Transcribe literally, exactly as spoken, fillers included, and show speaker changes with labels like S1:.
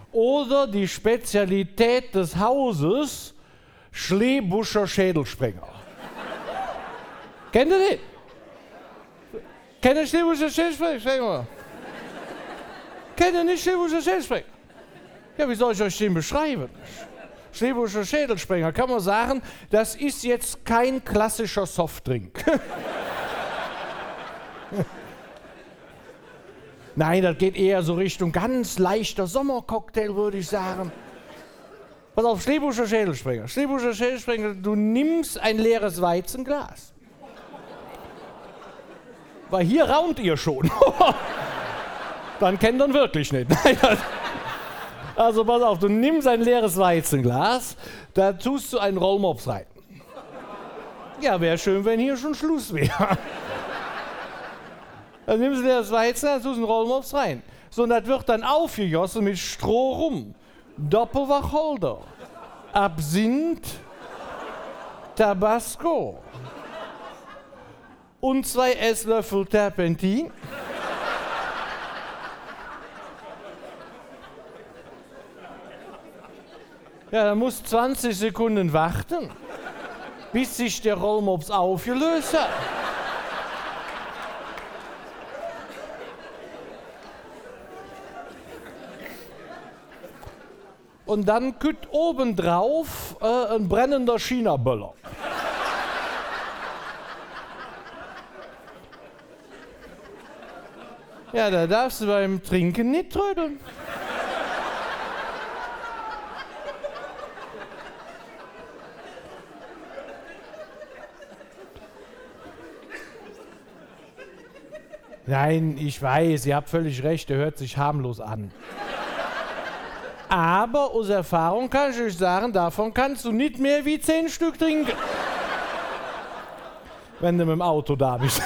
S1: oder die Spezialität des Hauses, Schleebuscher Schädelsprenger. Kennt ihr den? Kennt ihr Schleebuscher Schädelsprenger? Kennt ihr nicht Schleebuscher Schädelsprenger? Ja, wie soll ich euch den beschreiben? Schleebuscher Schädelsprenger, kann man sagen, das ist jetzt kein klassischer Softdrink. Nein, das geht eher so Richtung ganz leichter Sommercocktail, würde ich sagen. Pass auf, Schleebuscher Schädelsprenger. Schleebuscher Schädelsprenger, du nimmst ein leeres Weizenglas. Weil hier raunt ihr schon. Dann kennt ihr wirklich nicht. Nein, also pass auf, du nimmst ein leeres Weizenglas, da tust du einen Rollmops rein. Ja, wäre schön, wenn hier schon Schluss wäre. Dann nimmst du leeres Weizenglas, tust einen Rollmops rein. So, und das wird dann aufgegossen mit Stroh rum, Doppelwacholder, Absinth, Tabasco und zwei Esslöffel Terpentin. Ja, dann musst du zwanzig Sekunden warten, bis sich der Rollmops aufgelöst hat. Und dann kütt obendrauf äh, ein brennender China-Böller. Ja, da darfst du beim Trinken nicht trödeln. Nein, ich weiß, ihr habt völlig recht, der hört sich harmlos an. Aber aus Erfahrung kann ich euch sagen, davon kannst du nicht mehr wie zehn Stück trinken. Wenn du mit dem Auto da bist.